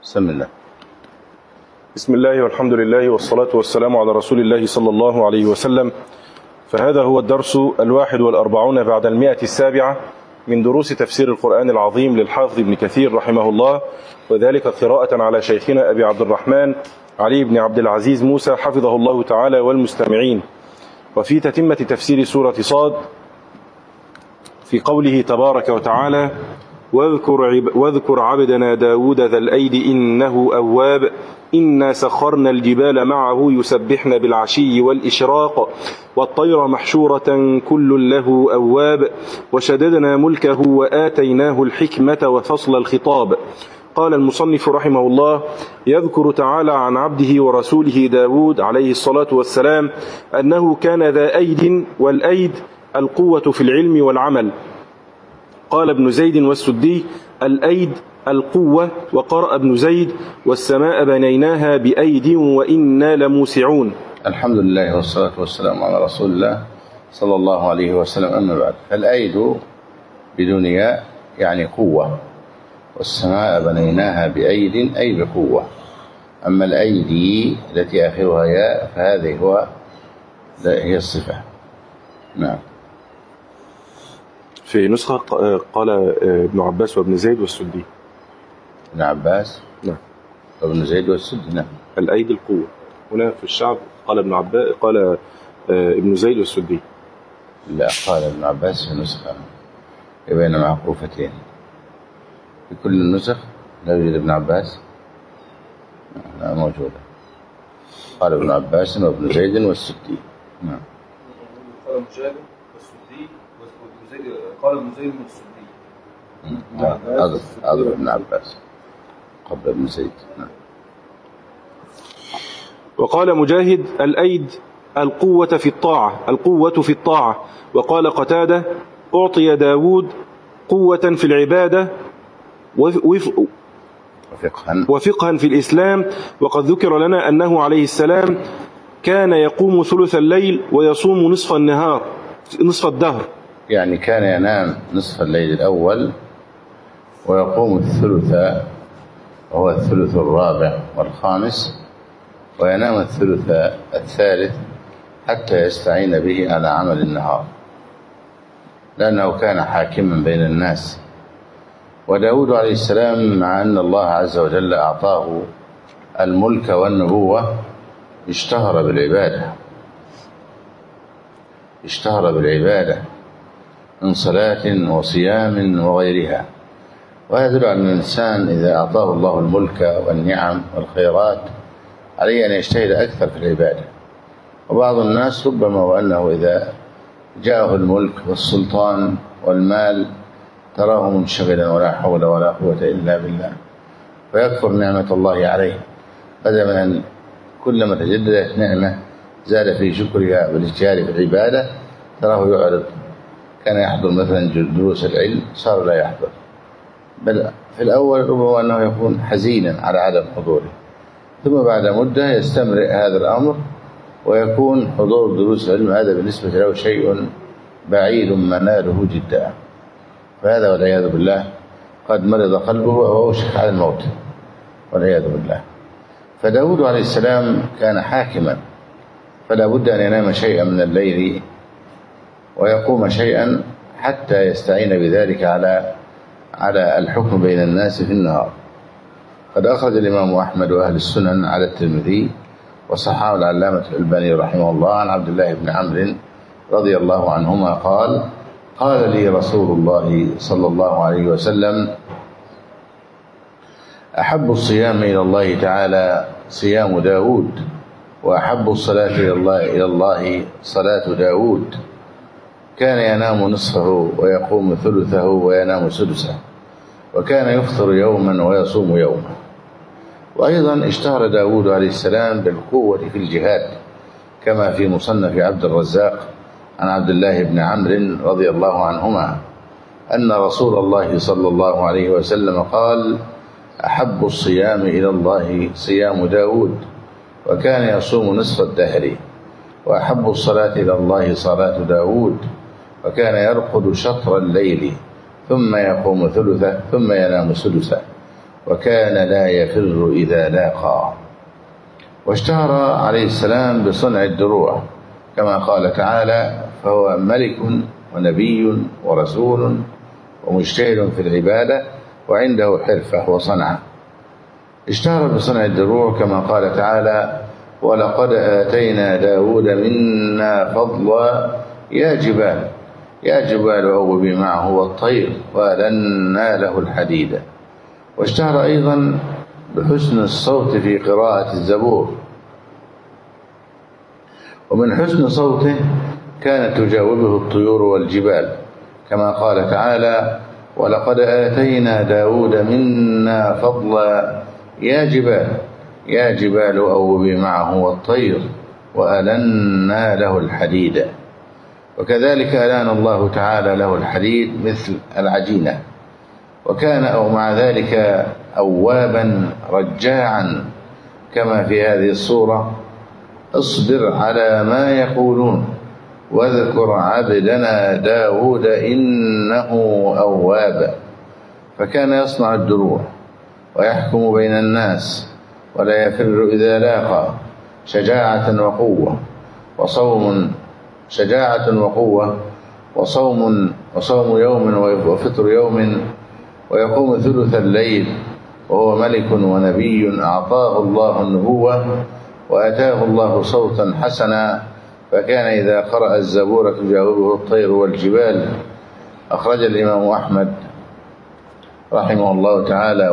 بسم الله. بسم الله والحمد لله والصلاة والسلام على رسول الله صلى الله عليه وسلم. فهذا هو الدرس 41 بعد 107 من دروس تفسير القرآن العظيم للحافظ ابن كثير رحمه الله، وذلك قراءة على شيخنا أبي عبد الرحمن علي بن عبد العزيز موسى حفظه الله تعالى والمستمعين. وفي تتمة تفسير سورة صاد في قوله تبارك وتعالى: واذكر عبدنا داود ذا الأيد إنه أواب إنا سخرنا الجبال معه يسبحن بالعشي والإشراق والطير محشورة كل له أواب وشددنا ملكه وآتيناه الحكمة وفصل الخطاب. قال المصنف رحمه الله: يذكر تعالى عن عبده ورسوله داود عليه الصلاة والسلام أنه كان ذا أيد، والأيد القوة في العلم والعمل. قال ابن زيد والسدي: الأيد القوة. وقرأ ابن زيد: والسماء بنيناها بأيد وإنا لموسعون. الحمد لله والصلاة والسلام على رسول الله صلى الله عليه وسلم. أما بعد، فالأيد بدون ياء يعني قوة، والسماء بنيناها بأيد أي بقوة. أما الأيدي التي آخرها ياء فهذه هي الصفة. نعم. في نسخة قال ابن عباس وابن زيد والسدي. ابن عباس نعم وابن زيد والسدي. نعم. الأيد القوة. هنا في الشعب قال ابن عباس، قال ابن زيد والسدي. لا، قال ابن عباس في نسخة بين معقوفتين. في كل النسخ لا يوجد ابن عباس، لا موجودة. قال ابن عباس وابن زيد والسدي. نعم. قال مجاهد والسدي وابن زيد، قال ابن زيد والسدي. هذا ابن عباس قبل ابن زيد. نعم. وقال مجاهد: الأيد القوة في الطاعة. وقال قتادة: أعطي داود قوة في العبادة وفقها في الإسلام. وقد ذكر لنا أنه عليه السلام كان يقوم ثلث الليل ويصوم نصف الدهر. يعني كان ينام نصف الليل الأول ويقوم الثلث، وهو الثلث الرابع والخامس، وينام الثلث الثالث حتى يستعين به على عمل النهار، لأنه كان حاكما بين الناس. وداود عليه السلام مع أن الله عز وجل أعطاه الملك والنبوة اشتهر بالعبادة من صلاة وصيام وغيرها. وهذا يدل على أن الإنسان إذا أعطاه الله الملك والنعم والخيرات عليه أن يجتهد أكثر في العبادة. وبعض الناس ربما وأنه إذا جاءه الملك والسلطان والمال تراه منشغلا ولا حول ولا قوة إلا بالله، فيكفر نعمة الله عليه، بدل من أن كلما تجددت نعمة زاد في شكرها والاجتهاد في العبادة تراه يعرض. كان يحضر مثلا دروس العلم صار لا يحضر، بل في الأول ربما أنه يكون حزينا على عدم حضوره، ثم بعد مدة يستمر هذا الأمر ويكون حضور دروس العلم هذا بالنسبة له شيء بعيد مناله جدا. فهذا والعياذ بالله قد مرض قلبه وأوشك على الموت والعياذ بالله. فداود عليه السلام كان حاكما، فلا بد أن ينام شيئا من الليل ويقوم شيئا حتى يستعين بذلك على الحكم بين الناس في النهار. قد أخرج الإمام أحمد وأهل السنن على الترمذي وصححه العلامة الألباني رحمه الله عن عبد الله بن عمرو رضي الله عنهما قال لي رسول الله صلى الله عليه وسلم: أحب الصيام إلى الله تعالى صيام داود، وأحب الصلاة إلى الله صلاة داود. كان ينام نصفه ويقوم ثلثه وينام سدسه، وكان يفطر يوما ويصوم يوما. وأيضا اشتهر داود عليه السلام بالقوة في الجهاد، كما في مصنف عبد الرزاق عن عبد الله بن عمرو رضي الله عنهما أن رسول الله صلى الله عليه وسلم قال: أحب الصيام إلى الله صيام داود، وكان يصوم نصف الدهر. وأحب الصلاة إلى الله صلاة داود، وكان يرقد شطر الليل ثم يقوم ثلثه ثم ينام سدسه. وكان لا يفر إذا لاقى. واشتهر عليه السلام بصنع الدروع كما قال تعالى: فهو ملك ونبي ورسول ومجتهد في العبادة وعنده حرفة وصنعة. اشتهر بصنع الدروع كما قال تعالى: ولقد آتينا داود منا فضلا يا جبال أوبي معه والطير وألنا له الحديد. واشتهر أيضا بحسن الصوت في قراءة الزبور، ومن حسن صوته كانت تجاوبه الطيور والجبال كما قال تعالى: ولقد آتينا داود منا فضلا يا جبال أوبي معه والطير وألنا له الحديد. وكذلك ألان الله تعالى له الحديد مثل العجينة. وكان أو مع ذلك أوابا رجاعا كما في هذه الصورة: اصبر على ما يقولون واذكر عبدنا داود إنه أواب. فكان يصنع الدروع ويحكم بين الناس ولا يفر إذا لاقى، شجاعة وقوة وصوم يوم وفطر يوم، ويقوم ثلث الليل، وهو ملك ونبي أعطاه الله النبوة وأتاه الله صوتا حسنا، فكان إذا قرأ الزبور تجاوبه الطير والجبال. أخرج الإمام أحمد رحمه الله تعالى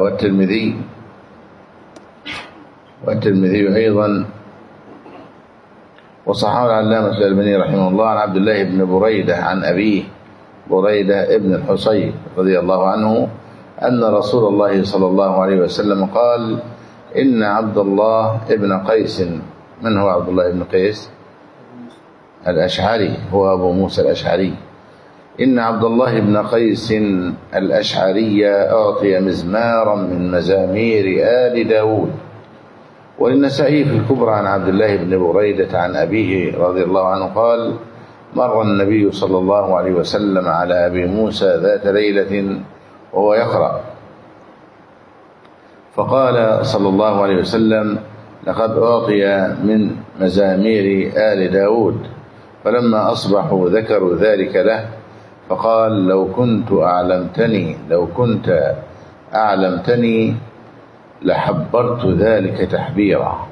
والترمذي أيضا، وصححه العلامة الألباني رحمه الله عن عبد الله بن بريدة عن أبيه بريدة ابن الحصيب رضي الله عنه أن رسول الله صلى الله عليه وسلم قال: إن عبد الله ابن قيس. من هو عبد الله بن قيس؟ الأشعري، هو أبو موسى الأشعري. إن عبد الله بن قيس الأشعري أعطي مزمارا من مزامير آل داود. وللنسائي في الكبرى عن عبد الله بن بريدة عن أبيه رضي الله عنه قال: مر النبي صلى الله عليه وسلم على أبي موسى ذات ليلة وهو يقرأ، فقال صلى الله عليه وسلم: لقد أعطي من مزامير آل داود. فلما أصبحوا ذكروا ذلك له، فقال: لو كنت أعلمتني لحبرت ذلك تحبيرا.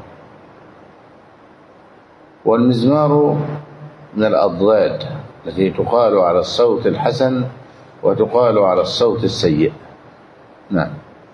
والمزمار من الأضداد التي تقال على الصوت الحسن وتقال على الصوت السيء. نعم.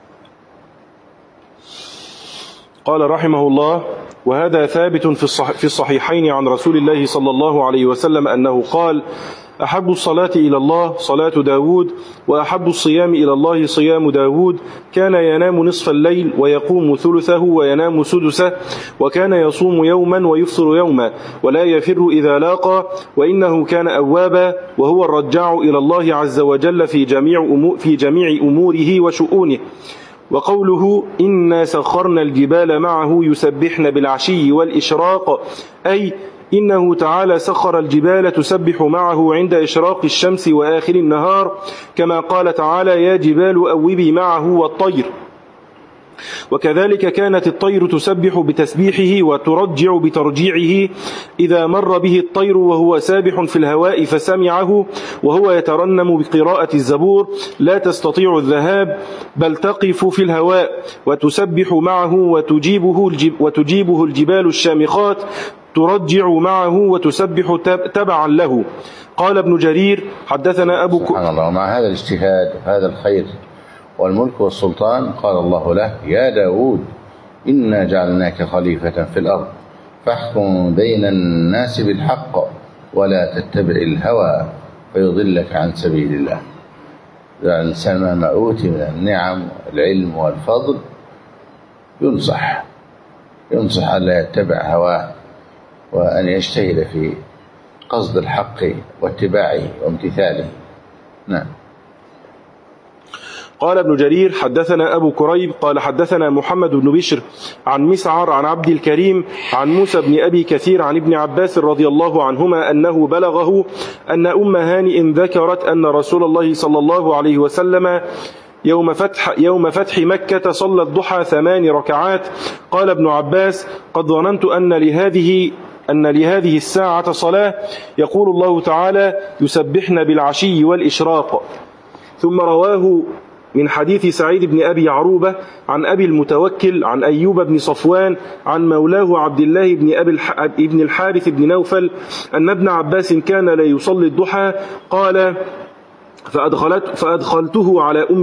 قال رحمه الله: وهذا ثابت في الصحيحين عن رسول الله صلى الله عليه وسلم أنه قال: أحب الصلاة إلى الله صلاة داود، وأحب الصيام إلى الله صيام داود. كان ينام نصف الليل ويقوم ثلثه وينام سدسه، وكان يصوم يوما ويفطر يوما، ولا يفر إذا لاقى، وإنه كان أوابا، وهو الرجاع إلى الله عز وجل في جميع أموره وشؤونه. وقوله: إنا سخرنا الجبال معه يسبحن بالعشي والإشراق، أي إنه تعالى سخر الجبال تسبح معه عند إشراق الشمس وآخر النهار، كما قال تعالى: يا جبال أوبي معه والطير. وكذلك كانت الطير تسبح بتسبيحه وترجع بترجيعه إذا مر به الطير وهو سابح في الهواء فسمعه وهو يترنم بقراءة الزبور، لا تستطيع الذهاب بل تقف في الهواء وتسبح معه وتجيبه الجبال الشامخات ترجع معه وتسبح تبعا له. قال ابن جرير: حدثنا أبو سبحان الله. مع هذا الاجتهاد هذا الخير والملك والسلطان قال الله له: يا داود إنا جعلناك خليفة في الأرض فاحكم بين الناس بالحق ولا تتبع الهوى فيضلك عن سبيل الله. الإنسان مهما أوتي من النعم والعلم والفضل ينصح ألا يتبع هواه، وأن يجتهد في قصد الحق واتباعه وامتثاله. نعم. قال ابن جرير: حدثنا أبو كريب قال حدثنا محمد بن بشر عن مسعر عن عبد الكريم عن موسى بن أبي كثير عن ابن عباس رضي الله عنهما أنه بلغه أن أم هانئ ذكرت أن رسول الله صلى الله عليه وسلم يوم فتح مكة صلى الضحى 8 ركعات. قال ابن عباس: قد ظننت أن لهذه الساعة صلاة، يقول الله تعالى: يسبحن بالعشي والإشراق. ثم رواه من حديث سعيد بن أبي عروبة عن أبي المتوكل عن أيوب بن صفوان عن مولاه عبد الله بن الحارث بن نوفل أن ابن عباس كان لا يصلي الضحى. قال: فأدخلته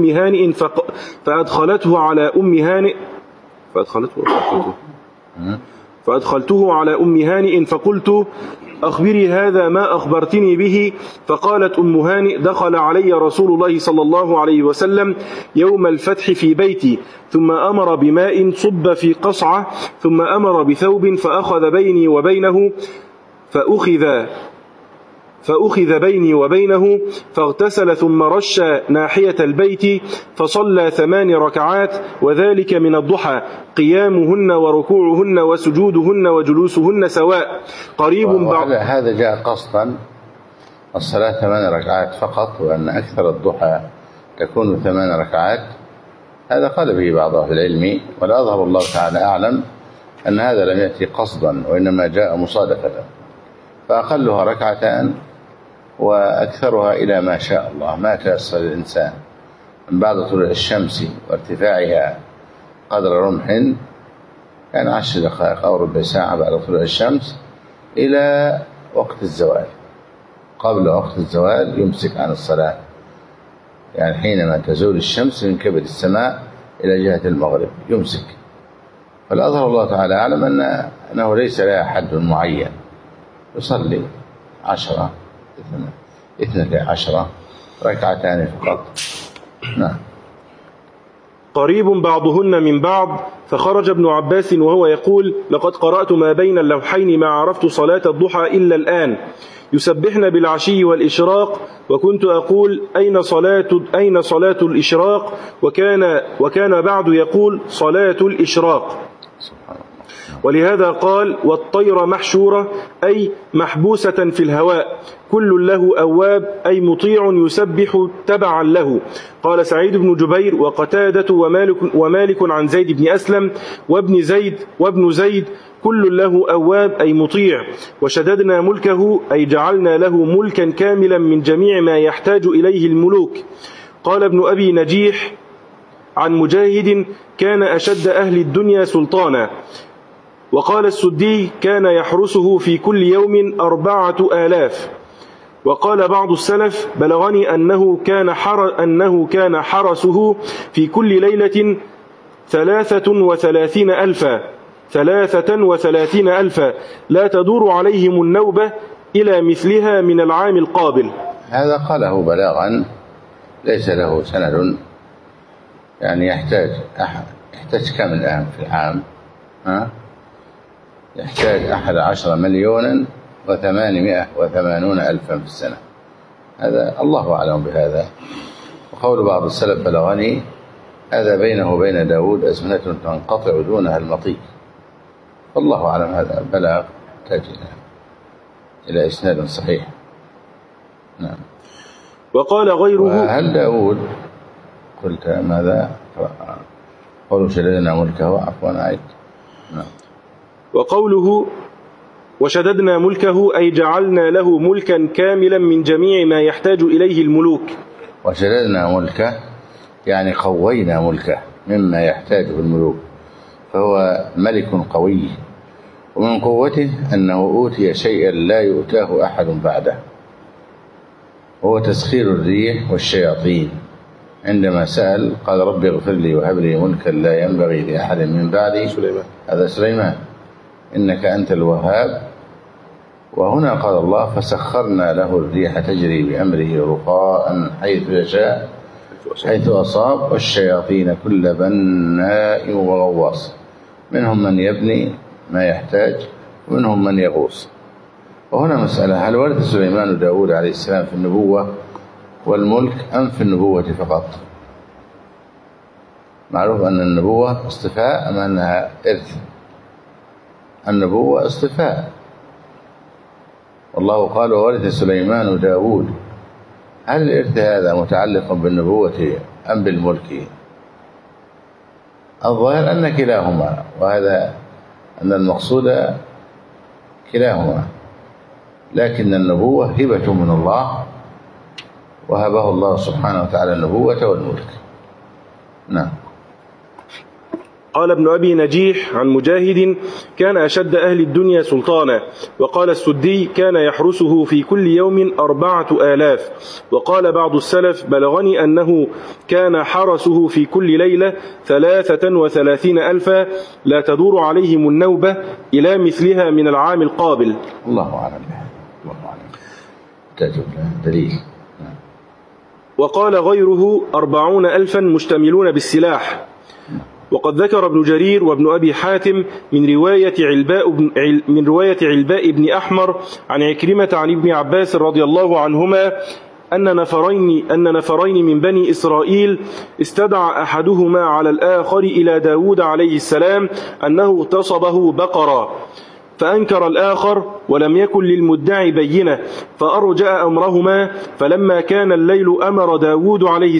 على أم هانئ فقلت: أخبري هذا ما أخبرتني به. فقالت أم هانئ: دخل علي رسول الله صلى الله عليه وسلم يوم الفتح في بيتي، ثم أمر بماء صب في قصعة، ثم أمر بثوب فأخذ بيني وبينه فاغتسل، ثم رش ناحية البيت فصلى 8 ركعات، وذلك من الضحى، قيامهن وركوعهن وسجودهن وجلوسهن سواء. قريب بعض. هذا جاء قصدا الصلاة 8 ركعات فقط، وأن أكثر الضحى تكون 8 ركعات. هذا قال به بعض أهل العلم، والأظهر الله تعالى أعلم أن هذا لم يأتي قصدا، وإنما جاء مصادفة، فأقلها 2 ركعات وأكثرها إلى ما شاء الله، ما تيسر الإنسان من بعد طلوع الشمس وارتفاعها قدر رمح، كان 10 دقائق أو ربع ساعة بعد طلوع الشمس إلى وقت الزوال. قبل وقت الزوال يمسك عن الصلاة، يعني حينما تزول الشمس من كبد السماء إلى جهة المغرب يمسك. فالأظهر الله تعالى أعلم أنه ليس لها حد معين، يصلي 10 12 ركعتان فقط. نعم. قريب بعضهن من بعض. فخرج ابن عباس وهو يقول: لقد قرأت ما بين اللوحين ما عرفت صلاة الضحى إلا الآن، يسبحن بالعشي والإشراق. وكنت أقول: أين صلاة الإشراق؟ وكان بعد يقول: صلاة الإشراق. ولهذا قال: والطير محشورة، أي محبوسة في الهواء، كل له أواب، أي مطيع يسبح تبعا له. قال سعيد بن جبير وقتادة ومالك عن زيد بن أسلم وابن زيد كل له أواب، أي مطيع. وشددنا ملكه، أي جعلنا له ملكا كاملا من جميع ما يحتاج إليه الملوك. قال ابن أبي نجيح عن مجاهد: كان أشد أهل الدنيا سلطانا. وقال السدي: كان يحرسه في كل يوم 4000. وقال بعض السلف: بلغني أنه كان حرسه في كل ليلة 33 ألفا، لا تدور عليهم النوبة إلى مثلها من العام القابل. هذا قاله بلاغا ليس له سند، يعني يحتاج كم الآن في العام؟ يحتاج 11,880,000 في السنة. هذا الله أعلم بهذا. وقول بعض السلف: بلغني، هذا بينه وبين داود أزمنة تنقطع دونها المطيق. والله أعلم هذا بلاغ يحتاج إلى إسناد صحيح. نعم. وقال غيره: هل داود قلت ماذا؟ قولوا شددنا ملكه، عفوا عيد. نعم. وقوله: وشددنا ملكه، أي جعلنا له ملكا كاملا من جميع ما يحتاج إليه الملوك. وشددنا ملكه يعني قوينا ملكه مما يحتاجه الملوك، فهو ملك قوي، ومن قوته أنه أوتي شيئا لا يؤتاه أحد بعده، وهو تسخير الريح والشياطين. عندما سأل قال: رب اغفر لي وهب لي ملكا لا ينبغي لأحد من بعدي. هذا سليمان، إنك أنت الوهاب. وهنا قال الله: فسخرنا له الريح تجري بأمره رخاء حيث يشاء حيث أصاب، والشياطين كل بناء وغواص، منهم من يبني ما يحتاج ومنهم من يغوص. وهنا مسألة: هل ورث سليمان داود عليه السلام في النبوة والملك أم في النبوة فقط؟ معروف أن النبوة اصطفاء أم أنها إرث؟ النبوة اصطفاء، والله قال: وورث سليمان داود. هل الإرث هذا متعلق بالنبوة أم بالملك؟ الظاهر أن كلاهما، وهذا أن المقصود كلاهما، لكن النبوة هبة من الله، وهبه الله سبحانه وتعالى النبوة والملك. نعم. قال ابن أبي نجيح عن مجاهد: كان أشد أهل الدنيا سلطانا. وقال السدي: كان يحرسه في كل يوم 4000. وقال بعض السلف: بلغني أنه كان حرسه في كل ليلة 33,000 لا تدور عليهم النوبة إلى مثلها من العام القابل. الله أعلم. الله أعلم. تجد دليل. وقال غيره: 40,000 مشتملون بالسلاح. وقد ذكر ابن جرير وابن أبي حاتم من رواية علباء بن أحمر عن عكرمة عن ابن عباس رضي الله عنهما أن نفرين من بني إسرائيل استدعى أحدهما على الآخر إلى داود عليه السلام أنه اغتصبه بقرا، فأنكر الآخر ولم يكن للمدعي بينة، فأرجأ أمرهما. فلما كان الليل أمر داود عليه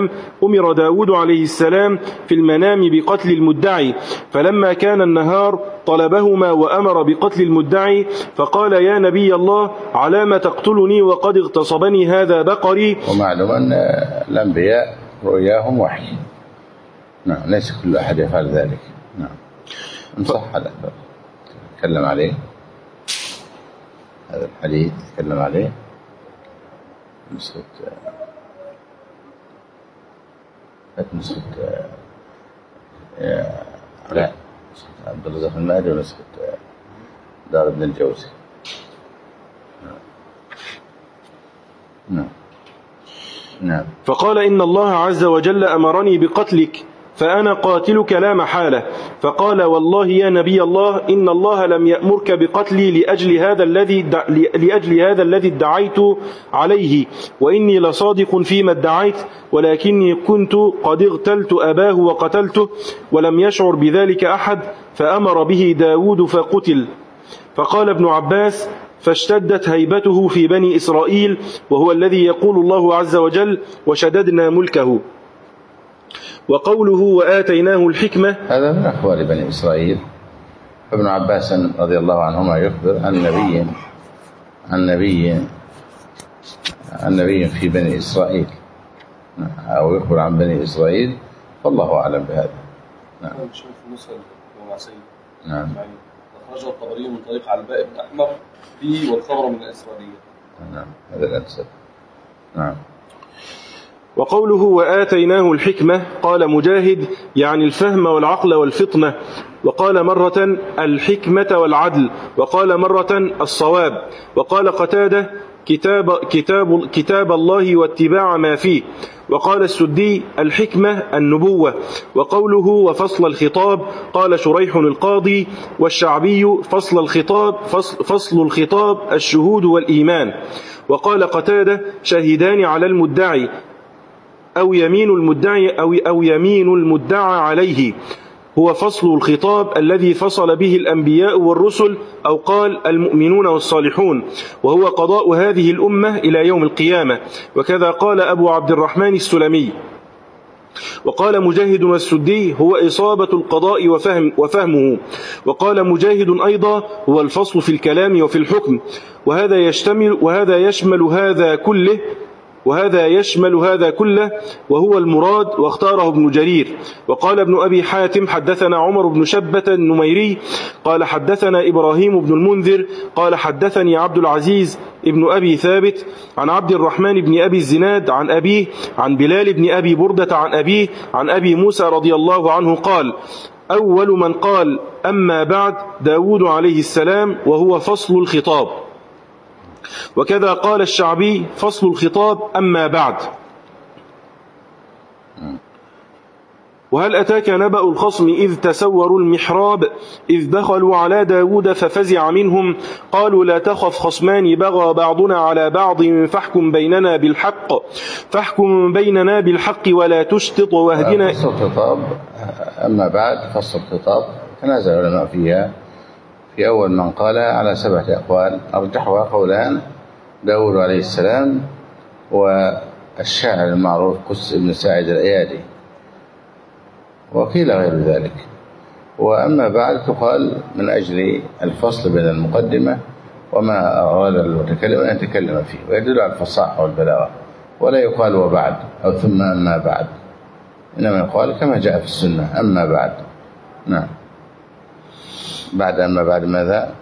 السلام في المنام بقتل المدعي، فلما كان النهار طلبهما وأمر بقتل المدعي، فقال: يا نبي الله، علام تقتلني وقد اغتصبني هذا بقري. ومعلوم أن الأنبياء رؤياهم وحي. نعم، ليس كل أحد يفعل ذلك. نعم، انصح هذا تكلم عليه، هذا الحديث تكلم عليه نسخة لا، عبد الرزاق المهدي ونسخة دار ابن الجوزي. نعم. فقال: إن الله عز وجل أمرني بقتلك، فأنا قاتلك لا محالة. فقال: والله يا نبي الله، إن الله لم يأمرك بقتلي لأجل هذا الذي ادعيت عليه، وإني لصادق فيما ادعيت، ولكني كنت قد اغتلت أباه وقتلته، ولم يشعر بذلك أحد، فأمر به داود فقتل. فقال ابن عباس: فاشتدت هيبته في بني إسرائيل، وهو الذي يقول الله عز وجل: وشددنا ملكه. وقوله: وآتيناه الحكمة، هذا من أخبار بني إسرائيل. فابن عباس رضي الله عنهما يخبر عن نبي في بني إسرائيل، أو يخبر عن بني إسرائيل، فالله أعلم بهذا. نعم. شوف موسى مع سيد. نعم. أخرجه الطبري من طريق علباء بن أحمر فيه، والخبر من الإسرائيلية. نعم، هذا الأنسب. نعم. وقوله: وآتيناه الحكمة، قال مجاهد: يعني الفهم والعقل والفطنة. وقال مرة: الحكمة والعدل. وقال مرة: الصواب. وقال قتادة: كتاب الله واتباع ما فيه. وقال السدي: الحكمة النبوة. وقوله: وفصل الخطاب، قال شريح القاضي والشعبي: فصل الخطاب الشهود والإيمان. وقال قتادة: شهدان على المدعي، أو يمين المدعي أو يمين المدعى عليه، هو فصل الخطاب الذي فصل به الأنبياء والرسل، أو قال المؤمنون والصالحون، وهو قضاء هذه الأمة إلى يوم القيامة. وكذا قال أبو عبد الرحمن السلمي. وقال مجاهد والسدي: هو إصابة القضاء وفهمه. وقال مجاهد أيضا: هو الفصل في الكلام وفي الحكم. وهذا يشمل هذا كله، وهو المراد، واختاره ابن جرير. وقال ابن أبي حاتم: حدثنا عمر بن شبة النميري قال حدثنا إبراهيم بن المنذر قال حدثني عبد العزيز ابن أبي ثابت عن عبد الرحمن بن أبي الزناد عن أبيه عن بلال بن أبي بردة عن أبيه عن أبي موسى رضي الله عنه قال: أول من قال أما بعد داود عليه السلام، وهو فصل الخطاب. وكذا قال الشعبي: فصل الخطاب أما بعد. وهل أتاك نبأ الخصم إذ تسوروا المحراب إذ دخلوا على داود ففزع منهم قالوا لا تخف خصمان بغى بعضنا على بعض فاحكم بيننا بالحق ولا تشطط واهدنا. فصل الخطاب أما بعد، فصل الخطاب تنازع العلماء فيها. في أول من قال على 7 أقوال، أرجحها قولان: داود عليه السلام والشاعر المعروف قس بن ساعد الأيادي، وقيل غير ذلك. وأما بعد تقال من أجل الفصل بين المقدمة وما أراد المتكلم أن يتكلم فيه، ويدل على الفصاحة والبلاغة، ولا يقال وبعد أو ثم أما بعد، إنما يقال كما جاء في السنة أما بعد. نعم. بعد أما بعد ماذا؟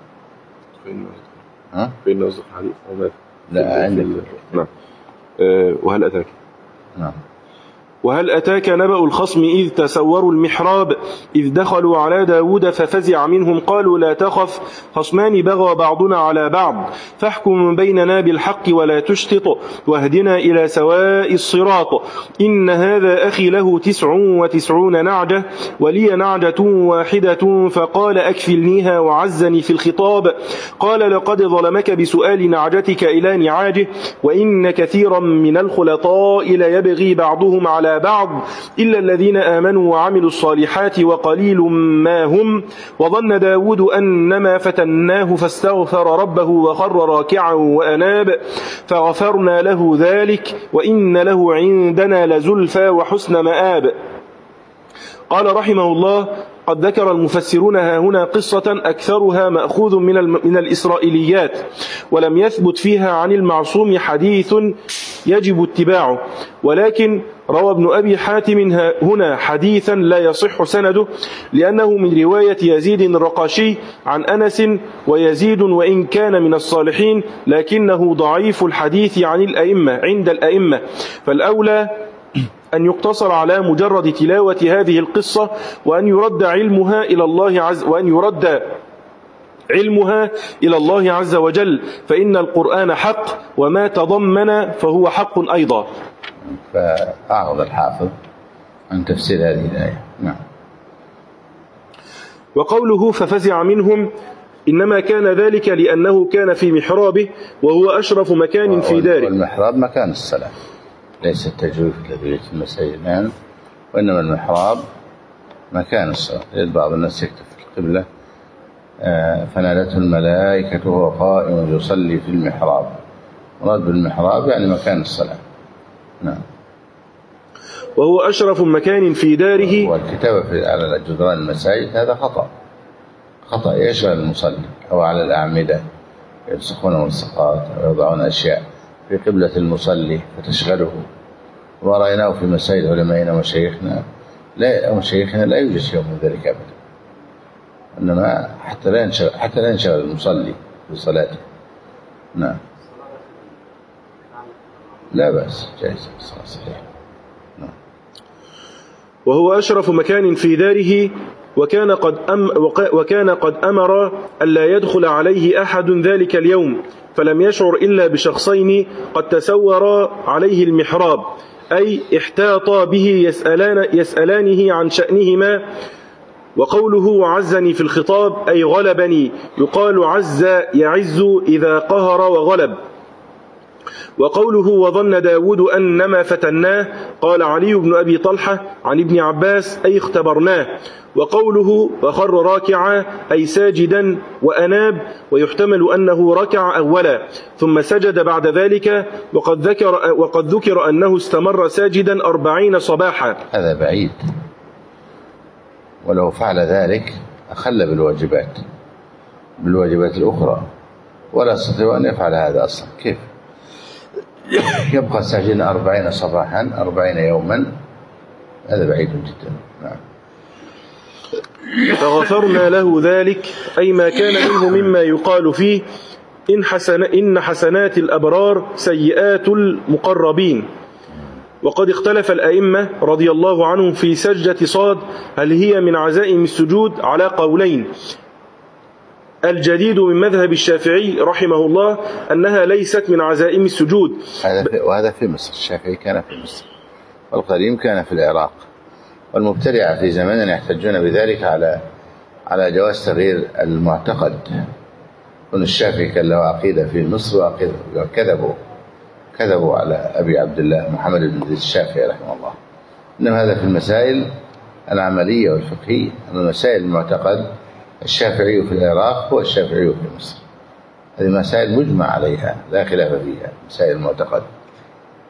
فين نصدق الحديث أو ماذا؟ لا عندك. نعم. وهل أتاك؟ نعم. وهل أتاك نبأ الخصم إذ تسوروا المحراب إذ دخلوا على داود ففزع منهم قالوا لا تخف خصمان بغى بعضنا على بعض فاحكم بيننا بالحق ولا تشطط واهدنا إلى سواء الصراط إن هذا أخي له 99 نعجة ولي نعجة واحدة فقال أكفلنيها وعزني في الخطاب قال لقد ظلمك بسؤال نعجتك إلى نعاجه وإن كثيرا من الخلطاء ليبغي بعضهم على بعض إلا الذين آمنوا وعملوا الصالحات وقليل ما هم وظن داود أنما فتناه فاستغفر ربه وخر راكعا وأناب فغفرنا له ذلك وإن له عندنا لزلفى وحسن مآب. قال رحمه الله قد ذكر المفسرون هنا قصة أكثرها مأخوذ من الإسرائيليات ولم يثبت فيها عن المعصوم حديث يجب اتباعه ولكن روى ابن أبي حاتم هنا حديثا لا يصح سنده لأنه من رواية يزيد الرقاشي عن أنس ويزيد وإن كان من الصالحين لكنه ضعيف الحديث عن الأئمة عند الأئمة فالأولى أن يقتصر على مجرد تلاوة هذه القصة وأن يرد علمها إلى الله عز وجل فإن القرآن حق وما تضمن فهو حق أيضا. فأعرض الحافظ عن تفسير هذه الآية. نعم. وقوله ففزع منهم إنما كان ذلك لأنه كان في محرابه وهو أشرف مكان في داره. والمحراب مكان الصلاة ليس التجويف الذي في المساجد الآن، وإنما المحراب مكان الصلاة. بعض الناس يكتب في القبلة فنادته الملائكة وهو قائم يصلي في المحراب. مراد بالمحراب يعني مكان الصلاة. نعم. وهو أشرف مكان في داره. والكتابة على جدران المساجد هذا خطأ يشغل المصلي، أو على الأعمدة يلصقون ملصقات أو يضعون أشياء في قبلة المصلي فتشغله. ورأيناه في مساجد علمائنا ومشايخنا لا يوجد شيء من ذلك أبدا، إنما حتى لا ينشغل المصلي بصلاته. نعم. لا بأس جائز الصلاة صحيح. نعم. وهو أشرف مكان في داره وكان قد أمر ألا يدخل عليه أحد ذلك اليوم فلم يشعر إلا بشخصين قد تسورا عليه المحراب أي احتاطا به يسألانه عن شأنهما. وقوله وعزني في الخطاب أي غلبني يقال عز يعز إذا قهر وغلب. وقوله وظن داود أنما فتناه قال علي بن أبي طلحة عن ابن عباس أي اختبرناه. وقوله وخر راكعا أي ساجدا وأناب ويحتمل أنه ركع أولا ثم سجد بعد ذلك وقد ذكر أنه استمر ساجدا 40 صباحا. هذا بعيد، ولو فعل ذلك أخل بالواجبات الأخرى ولا يستطيع أن يفعل هذا أصلا. كيف يبقى ساجدا 40 صباحا 40 يوما؟ هذا بعيد جدا. نعم. فغفرنا له ذلك أي ما كان منه مما يقال فيه إن حسنات الأبرار سيئات المقربين. وقد اختلف الأئمة رضي الله عنهم في سجدة صاد هل هي من عزائم السجود على قولين. الجديد من مذهب الشافعي رحمه الله أنها ليست من عزائم السجود. وهذا في مصر. الشافعي كان في مصر والقديم كان في العراق، والمبتدعة في زماننا يحتجون بذلك على جواز تغيير المعتقد. الشافعي كان له عقيدة في مصر وكذبوا على أبي عبد الله محمد بن زيد الشافعي رحمه الله. إنما هذا في المسائل العملية والفقهية. أما مسائل المعتقد الشافعي في العراق هو الشافعي في مصر. هذه مسائل مجمع عليها لا خلاف فيها، مسائل المعتقد.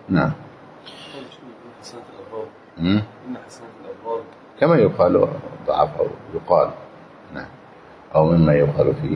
نعم. حسنات الأبرار إن حسنات الأبرار كما يقال ضعف أو يقال، نعم، أو مما يقال فيه.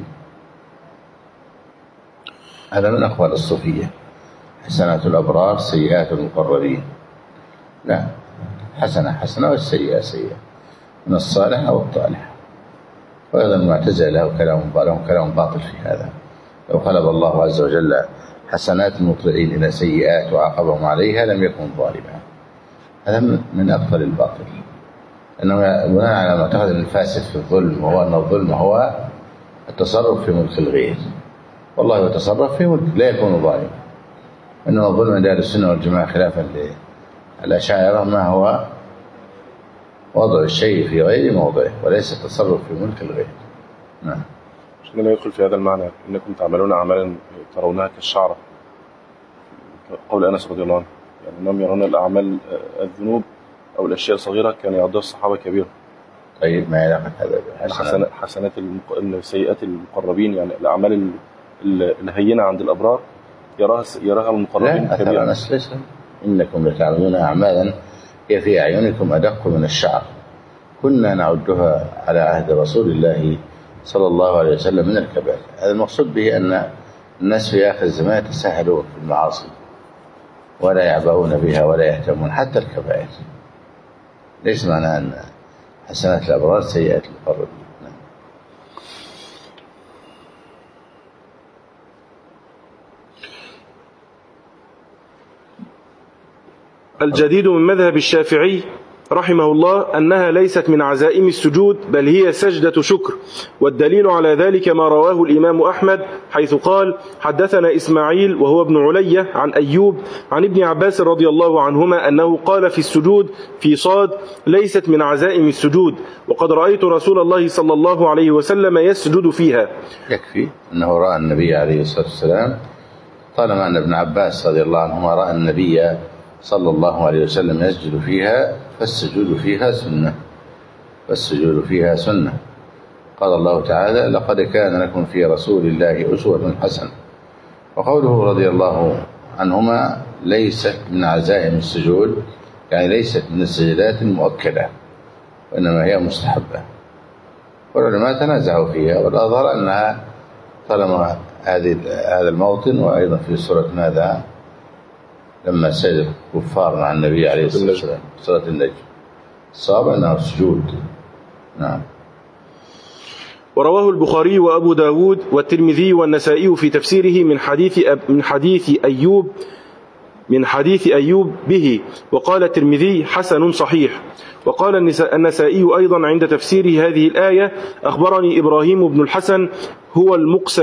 هذا من أقوال الصوفية، حسنات الأبرار سيئات المقربين. لا، حسنة حسنة والسيئة سيئة، من الصالح أو الطالح. وأيضا المعتزلة لهم كلام باطل في هذا. لو قلب الله عز وجل حسنات المطلعين إلى سيئات وعاقبهم عليها لم يكن ظالما. هذا من أقبل الباطل، أنه بناء على معتقد الفاسد في الظلم، وهو أن الظلم هو التصرف في ملك الغير، والله يتصرف في ملك لا يكون ظالما. إنما الظلم عند أهل السنة والجماعة خلافا للأشاعرة ما هو وضع الشيء في غير موضعه وليس التصرف في ملك الغير. نعم. عشان لا يدخل في هذا المعنى إنكم تعملون أعمالا ترونها كالشعرة، قول أنس رضي الله عنه، يعني أنهم يرون الأعمال الذنوب أو الأشياء الصغيرة كان يعدها الصحابة كبيرة. طيب ما علاقة هذا حسنات سيئات المقربين، يعني الأعمال الهينة عند الأبرار يراها المقربين كبيرة. لا، أثر أنس ليس إنكم لتعملون أعمالا هي في أعينكم أدق من الشعر كنا نعدها على عهد رسول الله صلى الله عليه وسلم من الكبائر. هذا المقصود به أن الناس في آخر الزمان يتساهلون في المعاصي ولا يعبؤون بها ولا يهتمون حتى الكبائر. ليس معنى أن حسنات الأبرار سيئات المقربين. الجديد من مذهب الشافعي رحمه الله أنها ليست من عزائم السجود بل هي سجدة شكر، والدليل على ذلك ما رواه الإمام أحمد حيث قال: حدثنا إسماعيل وهو ابن علية عن أيوب عن ابن عباس رضي الله عنهما أنه قال في السجود في صاد: ليست من عزائم السجود، وقد رأيت رسول الله صلى الله عليه وسلم يسجد فيها. يكفي أنه رأى النبي عليه الصلاة والسلام، طالما أن ابن عباس رضي الله عنهما رأى النبي صلى الله عليه وسلم يسجد فيها فالسجود فيها سنة. قال الله تعالى: لقد كان لكم في رسول الله أسوة حسنة. وقوله رضي الله عنهما ليست من عزائم السجود يعني ليست من السجدات المؤكدة وإنما هي مستحبة. والعلماء تنازعوا فيها، والأظهر أنها طالما هذا الموطن، وأيضا في سورة ماذا لما سجد الكفار مع النبي عليه الصلاة والسلام سورة النجم، الصواب أنه سجود. نعم. ورواه البخاري وأبو داود والترمذي والنسائي في تفسيره من حديث أيوب به، وقال الترمذي: حسن صحيح. وقال النسائي أيضا عند تفسير هذه الآية: أخبرني إبراهيم بن الحسن هو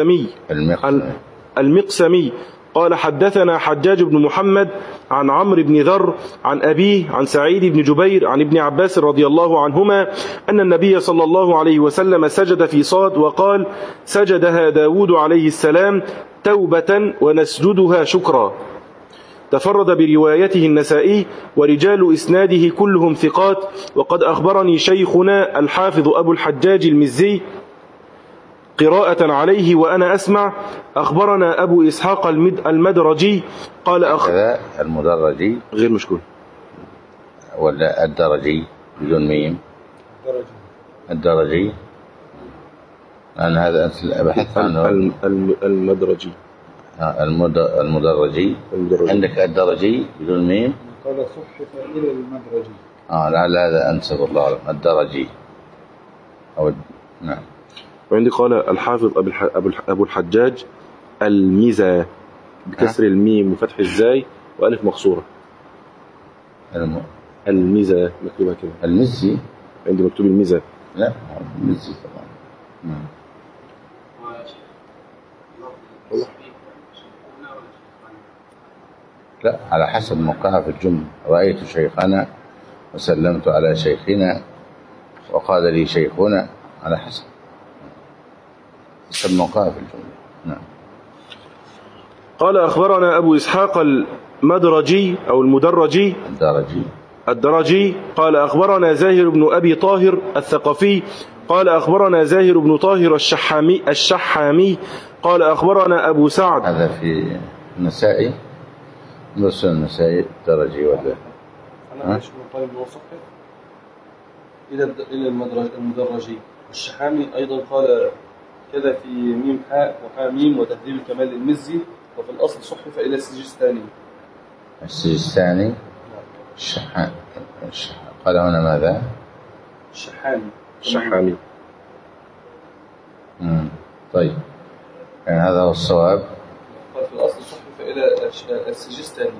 المقسمي قال: حدثنا حجاج بن محمد عن عمرو بن ذر عن أبيه عن سعيد بن جبير عن ابن عباس رضي الله عنهما أن النبي صلى الله عليه وسلم سجد في صاد وقال: سجدها داود عليه السلام توبة ونسجدها شكرا. تفرد بروايته النسائي، ورجال إسناده كلهم ثقات. وقد أخبرني شيخنا الحافظ أبو الحجاج المزي قراءة عليه وأنا أسمع: أخبرنا أبو إسحاق المدرجي قال المدرجي غير مشكول ولا الدرجي بدون ميم؟ الدرجي لأن هذا بحث عنه. المدرجي المدرجي عندك الدرجي بدون ميم؟ قال صحف إلى المدرجي. لعل هذا أنسب الله عليه الدرجي أو نعم. وعندي قال الحافظ أبو الحجاج الميزة بكسر الميم وفتح الزاي وألف مقصورة. الميزة مكتوبة كده. المزي عندي مكتوب الميزة. لا المزي طبعا. نعم. لا، على حسب موقعها في الجملة. رأيت شيخنا وسلمت على شيخنا وقال لي شيخنا، على حسب موقعها في الجملة. نعم. قال: أخبرنا أبو إسحاق المدرجي أو الدرجي قال: أخبرنا زاهر بن أبي طاهر الثقفي قال: أخبرنا زاهر بن طاهر الشحامي قال: أخبرنا أبو سعد. هذا في النسائي بس النسائي درجي ولا أنا مش قال إنه صحيح إلى المدرجي. الشحامي أيضا قال كذا في ميم حاء وحاء ميم وتهذيب الكمال للمزي، وفي الأصل صحف إلى السجستاني. السجستاني قال هنا ماذا؟ الشحامي. طيب يعني هذا هو الصواب. قال في الأصل صحف إلى السجستاني.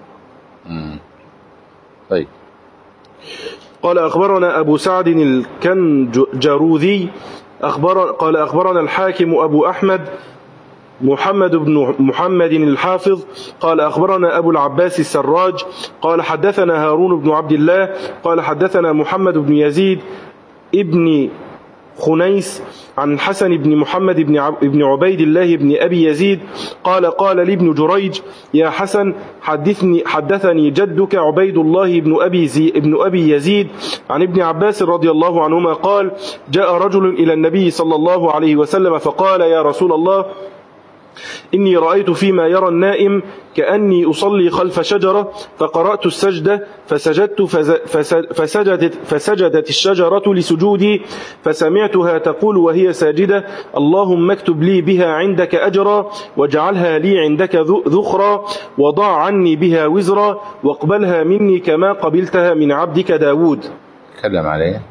طيب. قال أخبرنا أبو سعد الكنجروذي قال أخبرنا الحاكم أبو أحمد محمد بن محمد الحافظ قال أخبرنا أبو العباس السراج قال حدثنا هارون بن عبد الله قال حدثنا محمد بن يزيد ابن خنيس عن حسن بن محمد بن عبيد الله بن أبي يزيد قال لابن جريج يا حسن حدثني جدك عبيد الله بن أبي يزيد عن ابن عباس رضي الله عنهما قال جاء رجل إلى النبي صلى الله عليه وسلم فقال يا رسول الله إني رأيت فيما يرى النائم كأني أصلي خلف شجرة فقرأت السجدة فسجدت الشجرة لسجودي فسمعتها تقول وهي ساجدة اللهم اكتب لي بها عندك أجرا واجعلها لي عندك ذخرا وضع عني بها وزرا واقبلها مني كما قبلتها من عبدك داود. تكلم عليه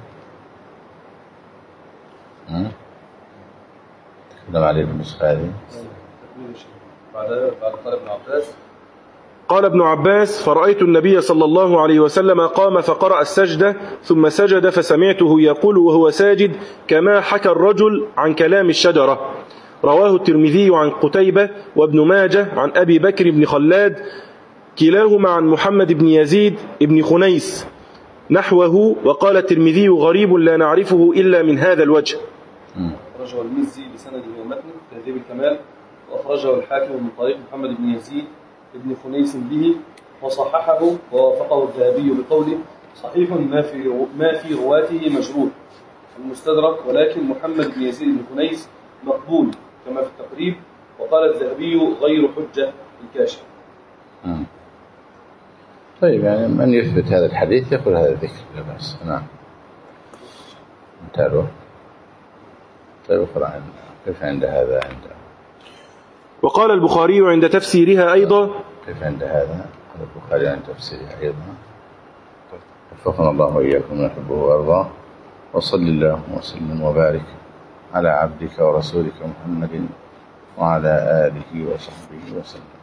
بالنسخة هذه. قال ابن عباس فرأيت النبي صلى الله عليه وسلم قام فقرأ السجدة ثم سجد فسمعته يقول وهو ساجد كما حكى الرجل عن كلام الشجرة. رواه الترمذي عن قتيبة وابن ماجه عن أبي بكر بن خلاد كلاهما عن محمد بن يزيد بن خنيس نحوه. وقال الترمذي غريب لا نعرفه إلا من هذا الوجه. أخرجه المزي بسنده ومتنه تهذيب الكمال، وأخرجه الحاكم من طريق محمد بن يزيد بن خنيس به وصححه ووافقه الذهبي بقوله صحيح ما في رواته مجروح المستدرك، ولكن محمد بن يزيد بن خنيس مقبول كما في التقريب، وقال الذهبي غير حجة الكاشف. طيب يعني من يثبت هذا الحديث يقول هذا الذكر لا بأس. نعم انتهى. طيب اقرأ كيف عند هذا وقال البخاري عند تفسيرها أيضا كيف عند هذا البخاري عند تفسيرها أيضا. وفقنا الله وإياكم نحبه وأرضاه، وصل الله وسلم وبارك على عبدك ورسولك محمد وعلى آله وصحبه وسلم.